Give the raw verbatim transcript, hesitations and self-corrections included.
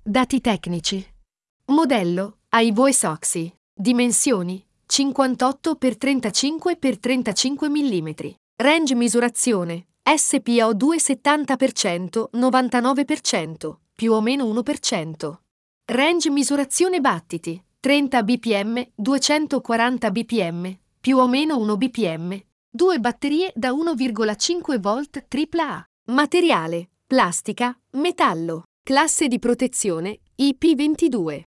Dati tecnici. Modello iVoice Oxy. Dimensioni cinquantotto per trentacinque per trentacinque millimetri. Range misurazione S P O due settanta per cento novantanove per cento più o meno uno per cento. Range misurazione battiti trenta bpm duecentoquaranta bpm più o meno uno bpm. Due batterie da uno virgola cinque volt tripla A. Materiale plastica, metallo. Classe di protezione I P ventidue.